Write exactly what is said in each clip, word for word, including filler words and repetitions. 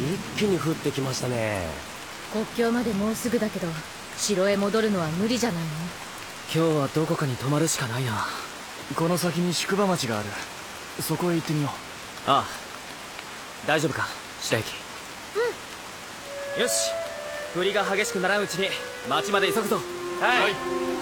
一気に降ってきましたね。 国境までもうすぐだけど、城へ戻るのは無理じゃないの？ 今日はどこかに泊まるしかないな。この先に宿場町がある。そこへ行ってみよう。ああ、大丈夫か白雪。うん。よし、降りが激しくならんうちに町まで急ぐぞ。はい、はい。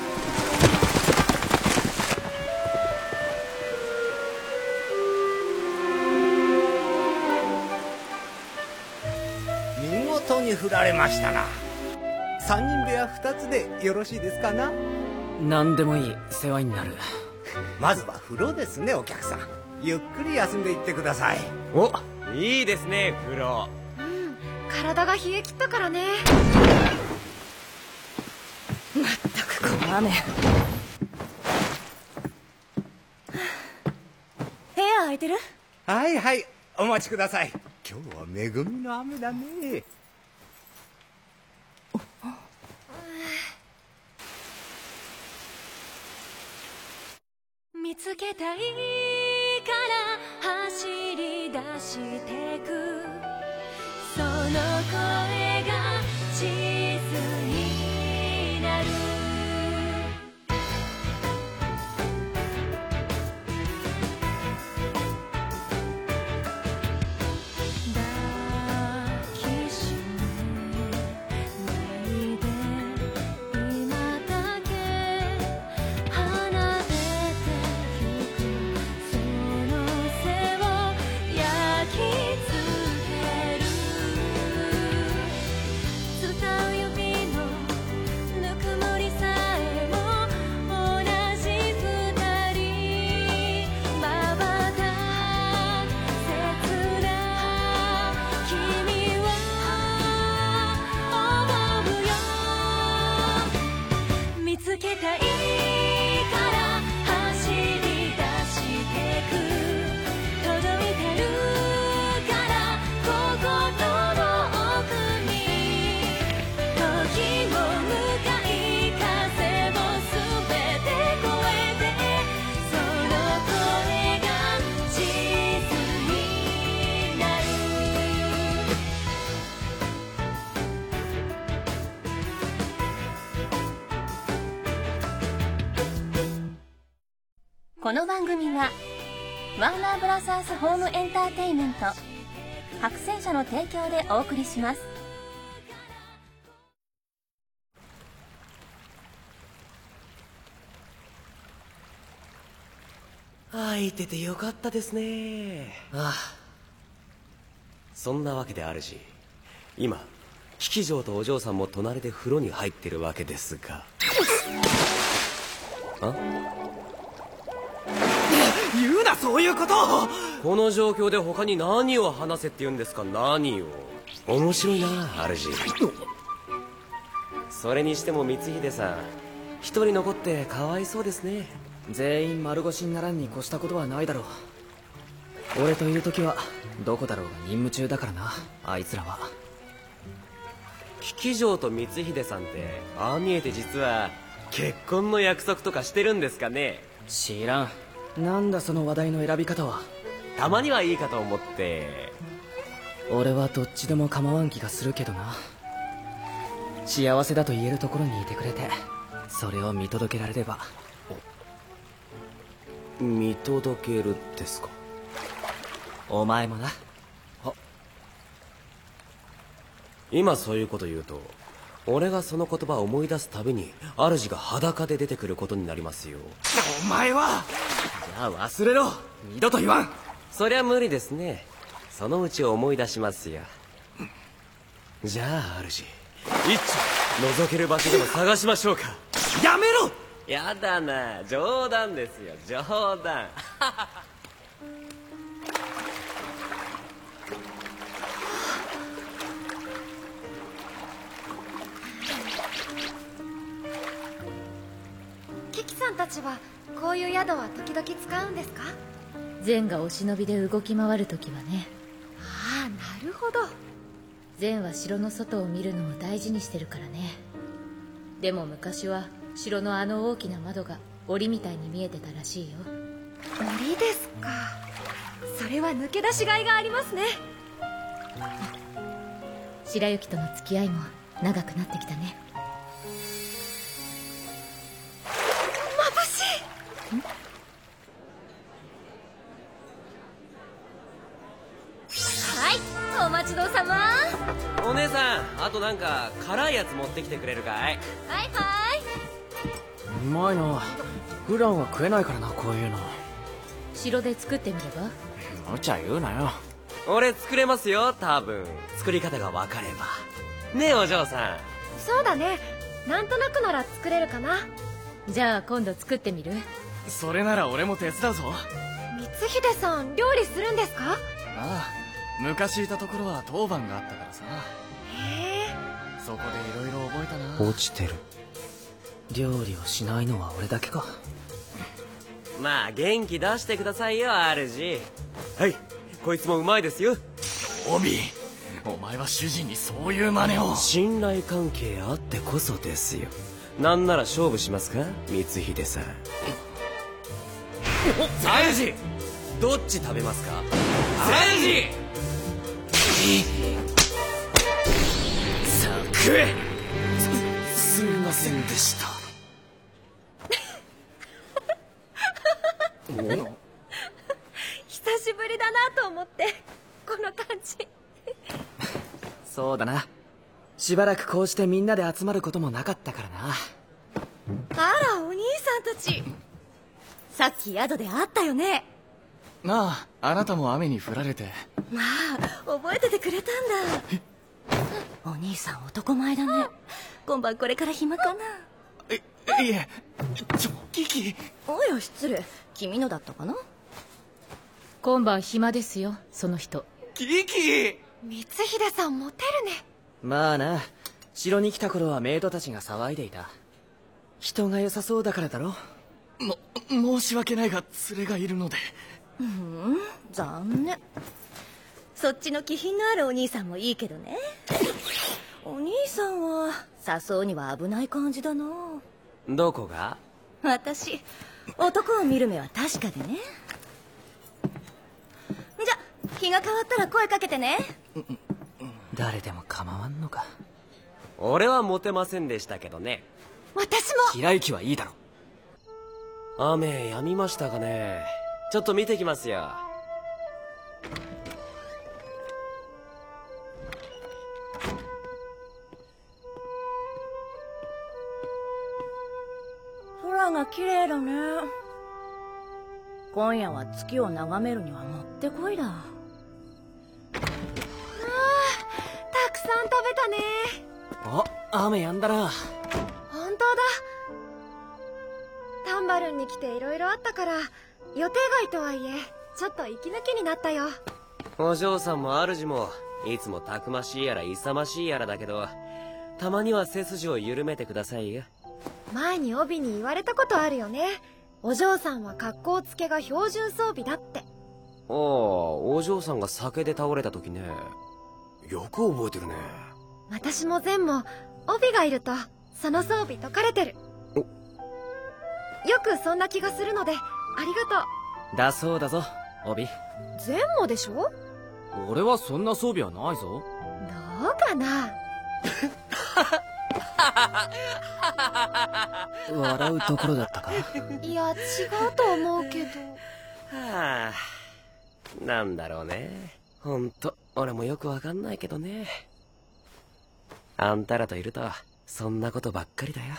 見事に振られましたな。三人部屋二つでよろしいですかな？ 何でもいい、世話になる。 まずは風呂ですね。お客さん、ゆっくり休んでいってください。 お、いいですね風呂。 うん、体が冷え切ったからね。まったくこの雨。部屋空いてる？ はいはい、お待ちください。今日は恵みの雨だね。 見つけたいから走り出してく、その声が地図になる。抱きしめないで今だけ離れてこの番組はワーナーブラザースホームエンターテイメント白戦車の提供でお送りします。 空いててよかったですね。ああ、そんなわけで主、今引き嬢とお嬢さんも隣で風呂に入ってるわけですが。あ、 言うなそういうことを。 この状況で他に何を話せって言うんですか。何を。面白いな主。それにしても光秀さん一人残ってかわいそうですね。 全員丸腰にならんに越したことはないだろう。俺といる時はどこだろうが任務中だからな、あいつらは。 聞き嬢と光秀さんってああ見えて実は結婚の約束とかしてるんですかね。 知らん。なんだその話題の選び方は。 たまにはいいかと思って。 俺はどっちでも構わん気がするけどな。幸せだと言えるところにいてくれて、それを見届けられれば。 見届けるですか。 お前もな。 は、今そういうこと言うと俺がその言葉を思い出すたびに主が裸で出てくることになりますよ。 お前は。じゃあ忘れろ、二度と言わん。 そりゃ無理ですね。そのうち思い出しますよ。じゃあ主、一丁覗ける場所でも探しましょうか。 やめろ。 やだな、冗談ですよ、冗談。 キキさんたちはこういう宿は時々使うんですか？ ゼンがお忍びで動き回るときはね。 ああ、なるほど。 ゼンは城の外を見るのを大事にしてるからね。でも昔は城のあの大きな窓が檻みたいに見えてたらしいよ。 檻ですか。それは抜け出しがいがありますね。 白雪との付き合いも長くなってきたね。 眩しい。はい、お待ちどうさま。 お姉さん、あとなんか辛いやつ持ってきてくれるかい？ はいはうまいな。普段は食えないからな、こういうの。 城で作ってみれば？ 無茶言うなよ。 俺作れますよ、多分。作り方が分かれば。ねえお嬢さん。 そうだね、なんとなくなら作れるかな。 じゃあ今度作ってみる？ それなら俺も手伝うぞ。 光秀さん、料理するんですか？ ああ、昔いたところは当番があったからさ。 へえ。 そこでいろいろ覚えたな。 落ちてる。 料理をしないのは俺だけか。 まあ元気出してくださいよ、主。はい、こいつもうまいですよ。 オビ、お前は主人にそういう真似を。 信頼関係あってこそですよ。なんなら勝負しますか、光秀さん。主、どっち食べますか？主、さあ食え。す、すみませんでした。 久しぶりだなと思って、この感じ。 そうだな。しばらくこうしてみんなで集まることもなかったからな。 あら、お兄さんたち。さっき宿で会ったよね。 なあ、あなたも雨に降られて。 まあ、覚えててくれたんだ。お兄さん男前だね。今晩これから暇かな。 え、いえ、ちょ、キキ。 おや、失礼。君のだったかな？ 今晩暇ですよ、その人。 キキ。 光秀さんモテるね。 まあな、城に来た頃はメイドたちが騒いでいた。人が良さそうだからだろ。も、申し訳ないが連れがいるので。 うーん、残念。そっちの気品のあるお兄さんもいいけどね。お兄さんは誘うには危ない感じだな。 どこが？ 私、男を見る目は確かでね。じゃ、日が変わったら声かけてね。 誰でも構わんのか。 俺はモテませんでしたけどね。 私も。 平雪はいいだろ。 雨止みましたかね。ちょっと見てきますよ。 空が綺麗だね。今夜は月を眺めるにはもってこいだ。ああ、たくさん食べたね。 あ、雨やんだな。 本当だ。タンバルンに来ていろいろあったから、予定外とはいえちょっと息抜きになったよ。 お嬢さんも主もいつもたくましいやら勇ましいやらだけど、たまには背筋を緩めてくださいよ。 前に帯に言われたことあるよね。お嬢さんは格好つけが標準装備だって。 ああ、お嬢さんが酒で倒れた時ね。よく覚えてるね。 私も善も帯がいるとその装備解かれてる。よくそんな気がするのでありがとう。 だそうだぞ、帯。 善もでしょ？ 俺はそんな装備はないぞ。 どうかな。 笑うところだったか。 いや、違うと思うけど。 はあ、なんだろうね。ほんと俺もよくわかんないけどね。あんたらといるとそんなことばっかりだよ。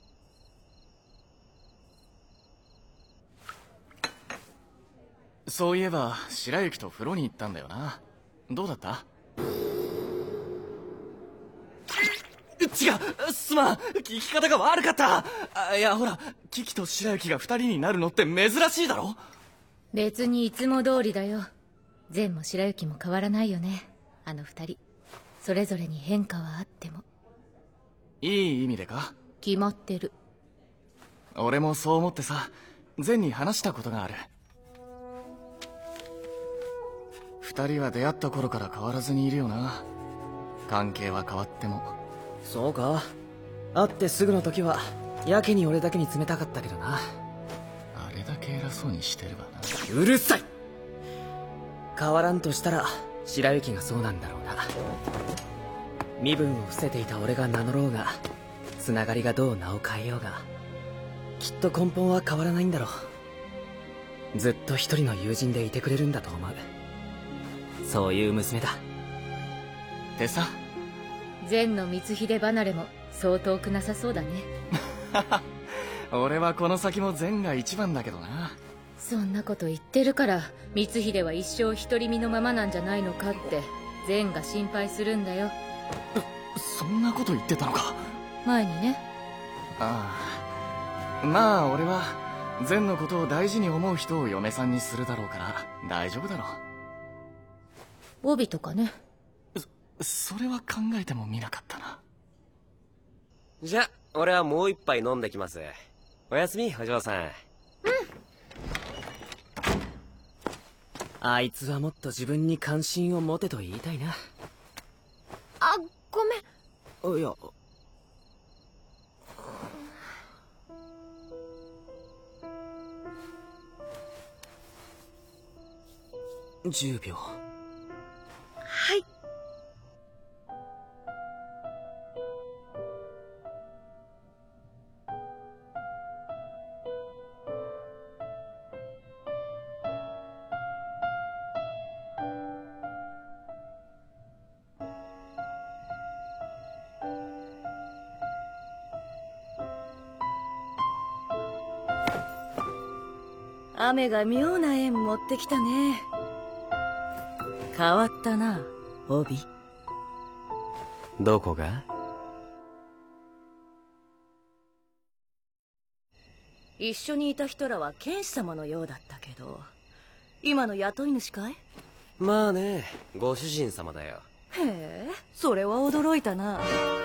そういえば白雪と風呂に行ったんだよな。どうだった？違う、すまん、聞き方が悪かった。あ、いやほら、キキと白雪が二人になるのって珍しいだろ。 別にいつも通りだよ。善も白雪も変わらないよね。あの二人それぞれに変化はあっても。 いい意味でか？ 決まってる。 俺もそう思ってさ、善に話したことがある。二人は出会った頃から変わらずにいるよな。関係は変わっても。そうか。会ってすぐの時はやけに俺だけに冷たかったけどな。あれだけ偉そうにしてればな。うるさい。変わらんとしたら白雪がそうなんだろうな。 身分を伏せていた俺が名乗ろうが、つながりがどう名を変えようが、きっと根本は変わらないんだろう。ずっと一人の友人でいてくれるんだと思う。そういう娘だ。でさ、 善の光秀離れもそう遠くなさそうだね。 俺はこの先も善が一番だけどな。 そんなこと言ってるから光秀は一生独り身のままなんじゃないのかって善が心配するんだよ。 そんなこと言ってたのか。 前にね。 ああ、まあ俺は善のことを大事に思う人を嫁さんにするだろうから大丈夫だろう。 帯とかね。 そそれは考えてもみなかったな。 じゃ俺はもう一杯飲んできます。おやすみお嬢さん。 あいつはもっと自分に関心を持てと言いたいな。 あ、ごめん。 いや、じゅうびょう。 はい。雨が妙な縁持ってきたね。変わったな、帯。 どこが？ 一緒にいた人らは剣士様のようだったけど、今の雇い主かい？ まあね、ご主人様だよ。 へえ、それは驚いたな。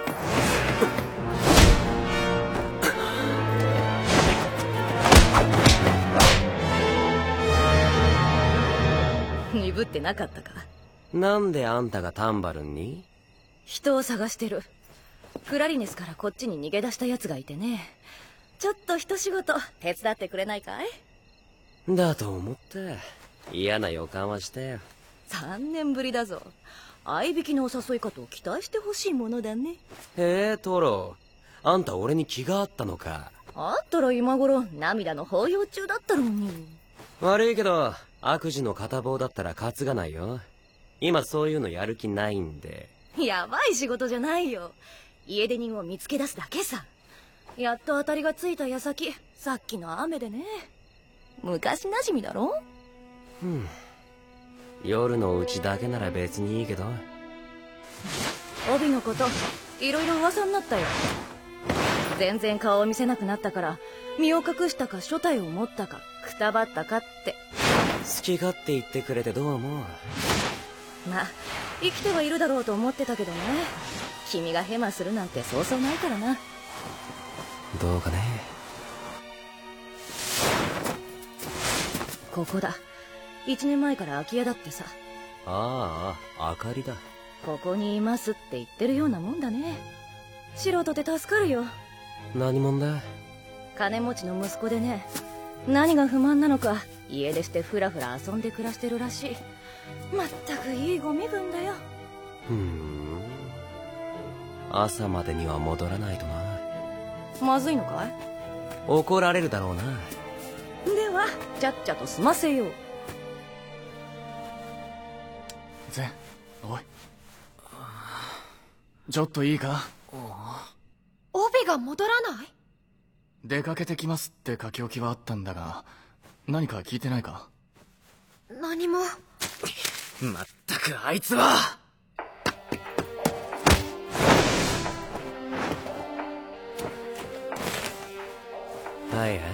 鈍ってなかったか。 なんであんたがタンバルンに？ 人を探してる。クラリネスからこっちに逃げ出した奴がいてね。ちょっと一仕事手伝ってくれないかい？ だと思って嫌な予感はしたよ。 三年ぶりだぞ。合いびきのお誘いかと期待してほしいものだね。 へえトロ、あんた俺に気があったのか。 あったら今頃涙の抱擁中だったろうに。 悪いけど悪事の片棒だったら担がないよ。今そういうのやる気ないんで。 やばい仕事じゃないよ。家出人を見つけ出すだけさ。やっと当たりがついた矢先、さっきの雨でね。昔なじみだろ？ うん。夜のうちだけなら別にいいけど。 帯のこといろいろ噂になったよ。全然顔を見せなくなったから身を隠したか所帯を持ったかくたばったかって。 好き勝手言ってくれてどうも。 まあ生きてはいるだろうと思ってたけどね。君がヘマするなんてそうそうないからな。 どうかね。 ここだ。一年前から空き家だってさ。 ああ、明かりだ。 ここにいますって言ってるようなもんだね。素人って助かるよ。 何者だ？ 金持ちの息子でね。何が不満なのか家出してふらふら遊んで暮らしてるらしい。まったくいいご身分だよ。 ふーん。朝までには戻らないとな。 まずいのかい？ 怒られるだろうな。 ではちゃっちゃと済ませよう。 ゼン、おい。ちょっといいか？ 帯が戻らない？ 出かけてきますって書き置きはあったんだが、何か聞いてないか？ 何も。 まったくあいつは。 はいはい。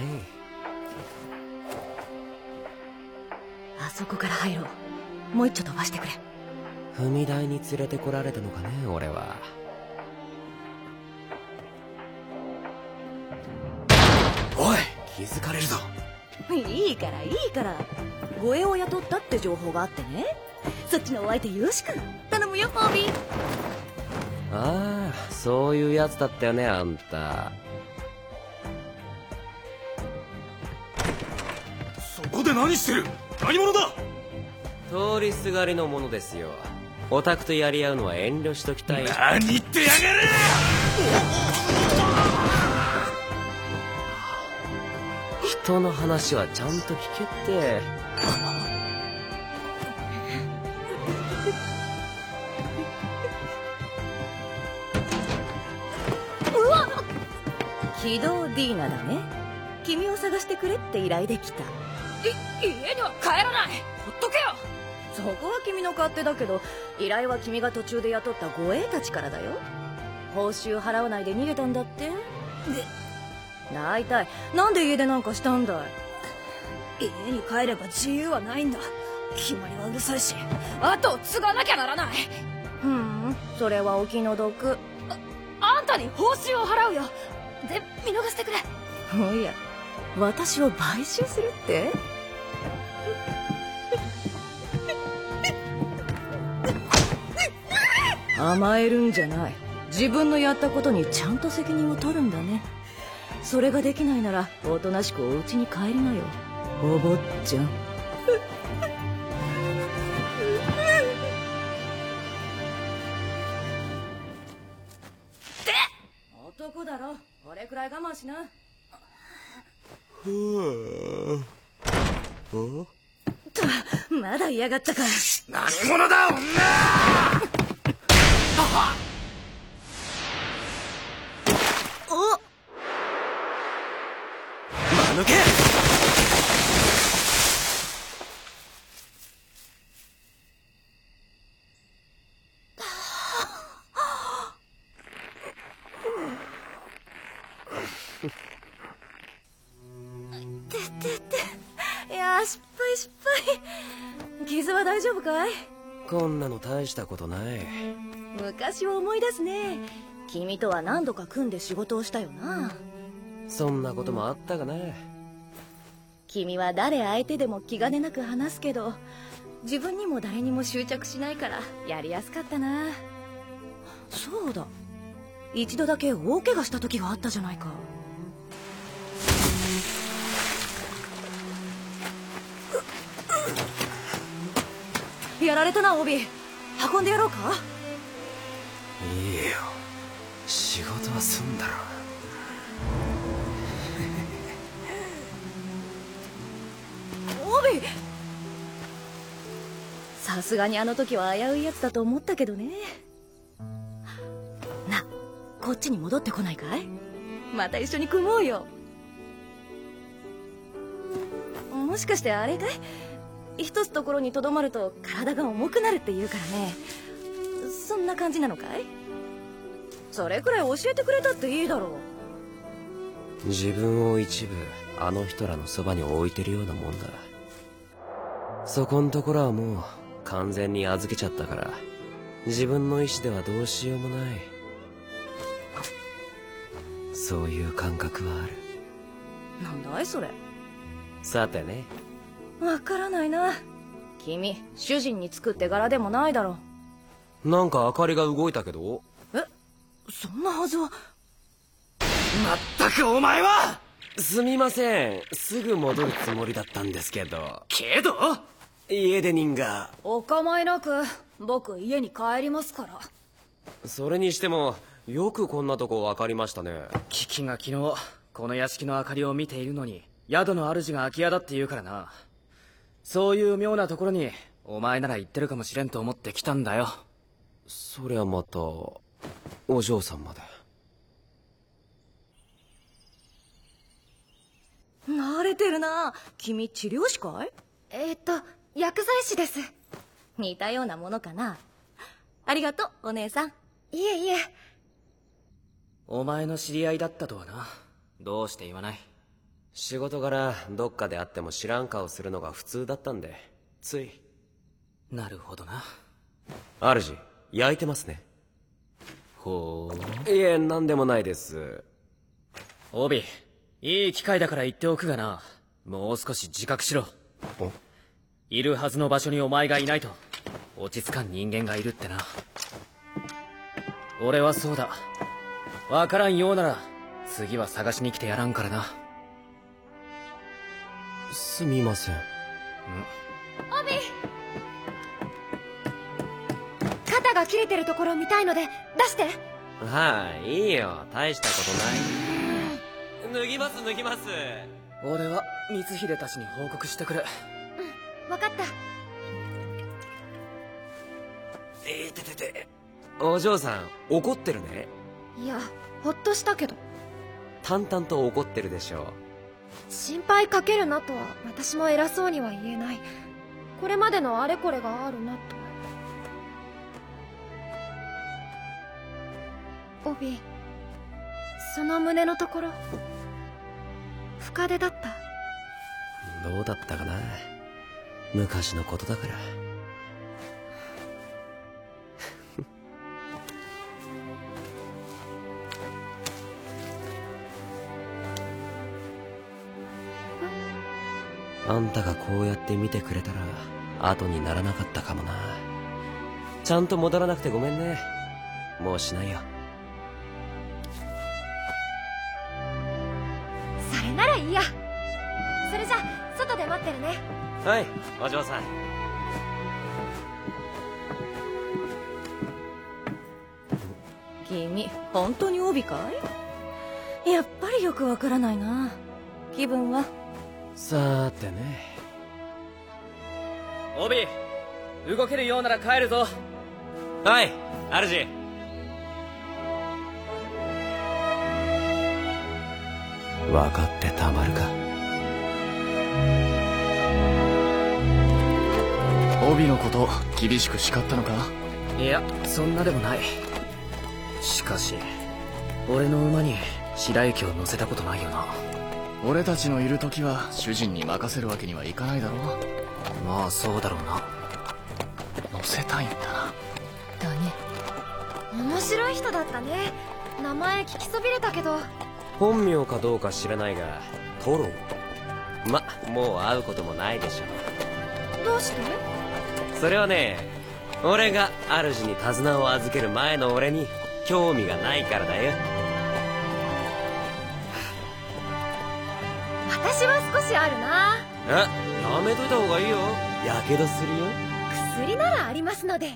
あそこから入ろう。もう一丁飛ばしてくれ。 踏み台に連れてこられたのかね俺は。おい気づかれるぞ。 いいからいいから。護衛を雇ったって情報があってね。そっちのお相手よろしく頼むよ、ホビー。 ああ、そういうやつだったよねあんた。 そこで何してる？何者だ？ 通りすがりのものですよ。 オタクとやり合うのは遠慮しときたい。 何言ってやがる。 人の話はちゃんと聞けって。 うわっ、軌道ディーナだね。君を探してくれって依頼できた。 い家には帰らない。ほっとけよ。 そこは君の勝手だけど、依頼は君が途中で雇った護衛たちからだよ。報酬払わないで逃げたんだって。で、大体なんで家出なんかしたんだい。 家に帰れば自由はないんだ。決まりはうるさいし、 後を継がなきゃならない。 ふん、それはお気の毒。 あんたに報酬を払うよ。で、見逃してくれ。 おや、私を買収するって？甘えるんじゃない。自分のやったことにちゃんと責任を取るんだね。それができないならおとなしくお家に帰りなよ、お坊ちゃん。男だろ、これくらい我慢しな。 ふぅ。 まだ嫌がったか。 何者だ女。 おっ、 間抜け。 ててて、いや、失敗失敗。傷は大丈夫かい？ こんなの大したことない。 昔を思い出すね。君とは何度か組んで仕事をしたよな。 そんなこともあったがな。 君は誰相手でも気兼ねなく話すけど、自分にも誰にも執着しないからやりやすかったな。そうだ、一度だけ大怪我した時があったじゃないか。やられたな、オビ。運んでやろうか。 いいよ、仕事は済んだろ。 オビ、さすがにあの時は危ういやつだと思ったけどね。な、こっちに戻ってこないかい？また一緒に組もうよ。もしかしてあれかい？一つところにとどまると体が重くなるって言うからね。そんな感じなのかい？それくらい教えてくれたっていいだろう。 自分を一部あの人らのそばに置いてるようなもんだ。そこんところはもう完全に預けちゃったから、自分の意志ではどうしようもない。そういう感覚はある。 なんだいそれ。 さてね。 わからないな。君、主人につくって柄でもないだろ。 なんか明かりが動いたけど。 え、そんなはずは。 まったくお前は。 すみません、すぐ戻るつもりだったんですけど。 けど家出人が。 お構いなく、僕家に帰りますから。 それにしてもよくこんなとこ分かりましたね。 キキが昨日この屋敷の明かりを見ているのに、宿の主が空き家だって言うからな。そういう妙なところにお前なら行ってるかもしれんと思って来たんだよ。 そりゃまたお嬢さんまで。 慣れてるな。君治療師かい？ えー、っと薬剤師です。 似たようなものかな。ありがとうお姉さん。 いえいえ。 お前の知り合いだったとはな。どうして言わない？ 仕事柄どっかで会っても知らん顔するのが普通だったんでつい。 なるほどな。 主、焼いてますね。 ほう。 いえ、なんでもないです。 オビ、いい機会だから言っておくがな、もう少し自覚しろ。いるはずの場所にお前がいないと落ち着かん人間がいるってな。俺はそうだ。わからんようなら次は探しに来てやらんからな。 すみません。 オビ。 が切れてるところ見たいので出して。 はい、いいよ、大したことない。脱ぎます脱ぎます。 俺は光秀たちに報告してくる。 うん、分かった。 えーててて、お嬢さん怒ってるね。 いや、ほっとしたけど。 淡々と怒ってるでしょ。 心配かけるなとは私も偉そうには言えない。これまでのあれこれがあるなと。帯、その胸のところ深手だった？ どうだったかな、昔のことだから。あんたがこうやって見てくれたら後にならなかったかもな。ちゃんと戻らなくてごめんね。もうしないよ。 それならいいや。それじゃ外で待ってるね。 はい、お嬢さん。 君本当に帯かい？やっぱりよくわからないな。気分は？ さーてね。 帯、動けるようなら帰るぞ。 はい、主。分かってたまるか。 帯のこと厳しく叱ったのか？いや、そんなでもない。しかし俺の馬に白雪を乗せたことないよな。俺たちのいる時は主人に任せるわけにはいかないだろう。まあそうだろうな。乗せたいんだな。 だね。 面白い人だったね。名前聞きそびれたけど。 本名かどうか知らないがトロ。ま、もう会うこともないでしょ。 どうして？ それはね、俺が主に手綱を預ける前の俺に興味がないからだよ。 私は少しあるな。 え、やめといた方がいいよ。やけどするよ。 薬ならありますので。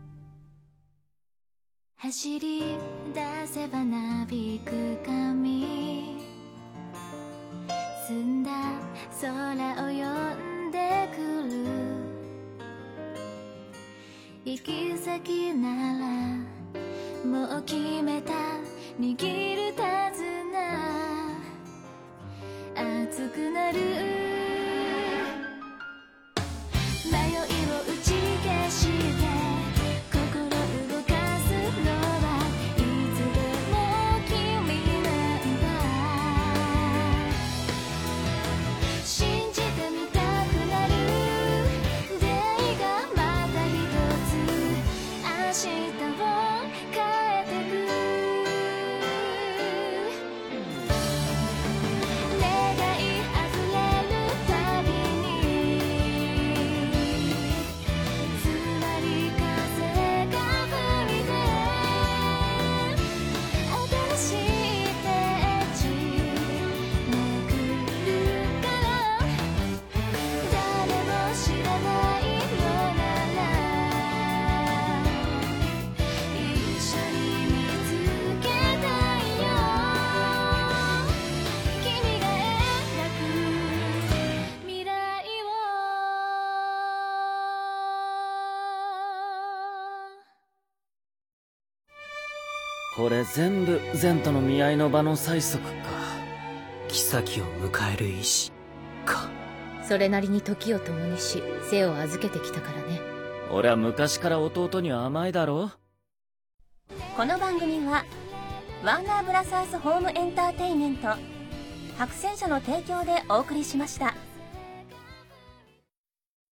走り出せばなびく髪、澄んだ空を呼んでくる。行き先ならもう決めた、握る手綱熱くなる。迷いを打ち消して心動かすのはいつでも君なんだ。信じてみたくなる出会いがまた一つ明日を変えてく。 これ全部前途の見合いの場の催促か。 妃を迎える意志か。 それなりに時を共にし背を預けてきたからね。 俺は昔から弟には甘いだろ。 この番組はワーナーブラザースホームエンターテインメント白戦車の提供でお送りしました。